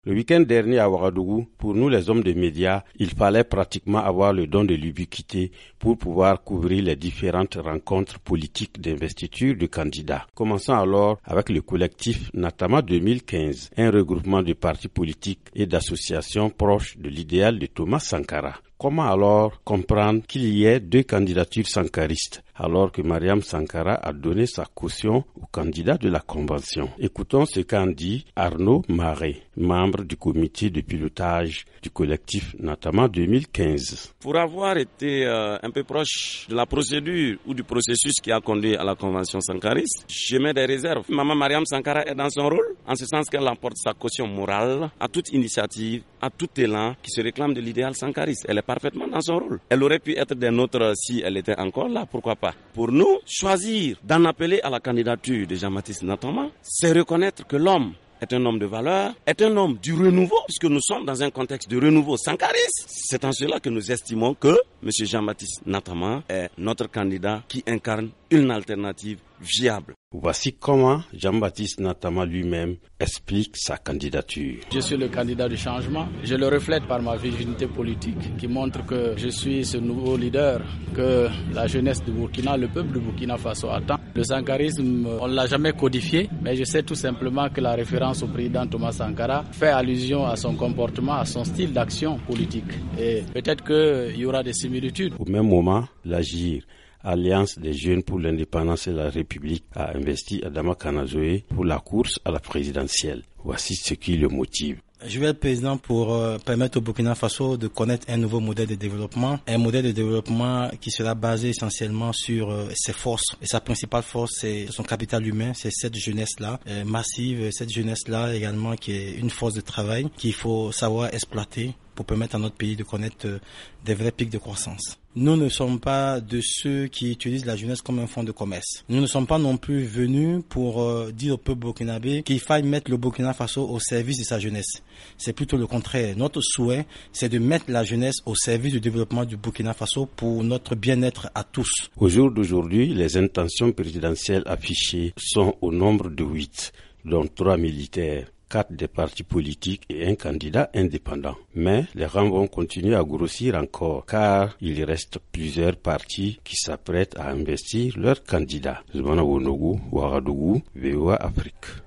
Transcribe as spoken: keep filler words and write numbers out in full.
Le week-end dernier à Ouagadougou, pour nous les hommes de médias, il fallait pratiquement avoir le don de l'ubiquité pour pouvoir couvrir les différentes rencontres politiques d'investiture de candidats. Commençons alors avec le collectif Natama deux mille quinze, un regroupement de partis politiques et d'associations proches de l'idéal de Thomas Sankara. Comment alors comprendre qu'il y ait deux candidatures sankaristes alors que Mariam Sankara a donné sa caution au candidat de la convention? Écoutons ce qu'en dit Arnaud Marais, membre du comité de pilotage du collectif Natama deux mille quinze. Pour avoir été euh, un peu proche de la procédure ou du processus qui a conduit à la convention sankariste, je mets des réserves. Maman Mariam Sankara est dans son rôle, en ce sens qu'elle apporte sa caution morale à toute initiative, à tout élan qui se réclame de l'idéal sankariste. Elle est parfaitement dans son rôle. Elle aurait pu être des nôtres si elle était encore là, pourquoi pas. Pour nous, choisir d'en appeler à la candidature de Jean-Baptiste Natama, c'est reconnaître que l'homme est un homme de valeur, est un homme du renouveau, puisque nous sommes dans un contexte de renouveau sankariste. C'est en cela que nous estimons que M. Jean-Baptiste Natama est notre candidat qui incarne une alternative viable. Voici comment Jean-Baptiste Natama lui-même explique sa candidature. Je suis le candidat du changement. Je le reflète par ma virginité politique qui montre que je suis ce nouveau leader que la jeunesse du Burkina, le peuple du Burkina Faso attend. Le sankarisme, on ne l'a jamais codifié, mais je sais tout simplement que la référence au président Thomas Sankara fait allusion à son comportement, à son style d'action politique. Et peut-être qu'il y aura des similitudes. Au même moment, l'Agir, Alliance des jeunes pour l'indépendance et la République, a investi Adama Kanazoé pour la course à la présidentielle. Voici ce qui le motive. Je vais être président pour euh, permettre au Burkina Faso de connaître un nouveau modèle de développement, un modèle de développement qui sera basé essentiellement sur euh, ses forces. Et sa principale force, c'est son capital humain, c'est cette jeunesse-là, euh, massive, cette jeunesse-là également qui est une force de travail qu'il faut savoir exploiter pour permettre à notre pays de connaître euh, des vrais pics de croissance. Nous ne sommes pas de ceux qui utilisent la jeunesse comme un fonds de commerce. Nous ne sommes pas non plus venus pour euh, dire au peuple burkinabé qu'il faille mettre le Burkina Faso au service de sa jeunesse. C'est plutôt le contraire. Notre souhait, c'est de mettre la jeunesse au service du développement du Burkina Faso pour notre bien-être à tous. Au jour d'aujourd'hui, les intentions présidentielles affichées sont au nombre de huit, dont trois militaires, quatre des partis politiques et un candidat indépendant. Mais les rangs vont continuer à grossir encore car il reste plusieurs partis qui s'apprêtent à investir leurs candidats. Zmana Wonogu, Ouagadougou, V O A Afrique.